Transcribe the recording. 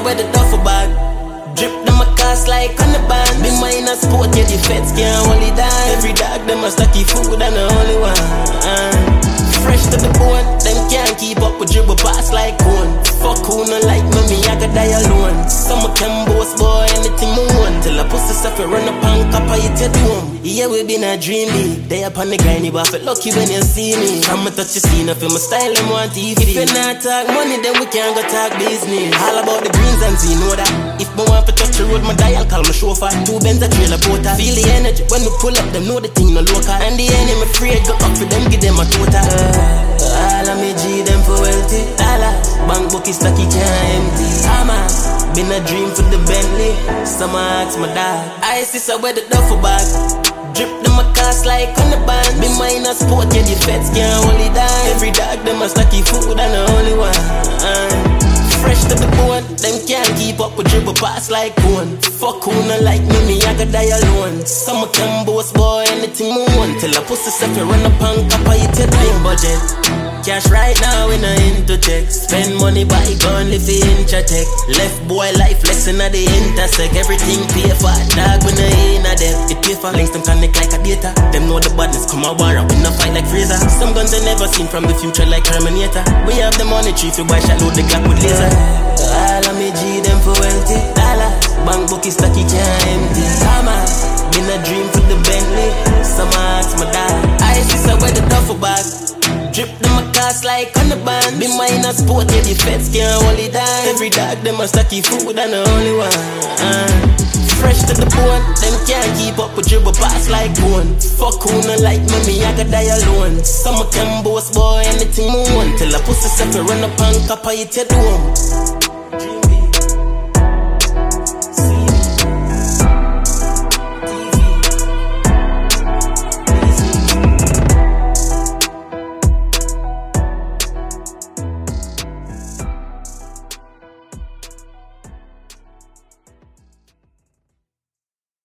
wear the duffel bag. Drip them a cast like on the band. Me mine a sport, yeah, the feds can't hold it down. Every dog them a stocky food and the only one. Fresh to the bone, them can't keep up with dribble pass like cone. Fuck who no like me, I could die alone. Some can boast boy, anything me want. Till I pussy stuff run up and cap I hit your dome. Yeah, we been a dream big. They up on the grind, but I feel lucky when you see me. Come and touch your scene, I feel my style and want TV. If you not talk money, then we can't go talk business. All about the greens and see, know that. If me want to touch the road, my dial call my chauffeur. 2 Benz a trailer porter. Feel the energy when we pull up, them know the thing no local. And the enemy afraid, go up for them, give them a total. All of me G, them for wealthy dollars. Bank book is stucky, can't empty. Hamas, been a dream for the Bentley. Some ask my dad. I see so where the duffel bag. Drip them a cast like on the band. Be mine a sport, yeah, the feds can't hold it down. Every dog them a stocky food and the only one. Fresh to the bone, them can't keep up with dribble pass like cone. Fuck who no like me, I could die alone. Some can boast boy, anything me want. Till I pussy stuff you run up and cap I hit your big budget. Cash right now in a into check. Spend money buy gun, live in check. Left boy life lesson at the intersect. Everything pay for dog when I in a debt. It pay for links, them connect like a data. Them know the badness come a war up in a fight like Fraser. Some guns I never seen from the future like Terminator. We have the money tree for buy shot load the Glock with laser. All of me G them for wealthy dollars. Bank book is stucky, can't empty. Hamas, been a dream for the Bentley. Some ask my dad. I see so where the duffel bag. Drip them a cast like on the band. Be mine a sport, yeah, the feds can't hold it down. Every dog them a stocky food and the only one. Fresh to the bone, them can't keep up with dribble pass like cone. Fuck who no like me, I could die alone. Some can boast boy, anything me want. Till I pussy stuff you run up and cap I hit your dome.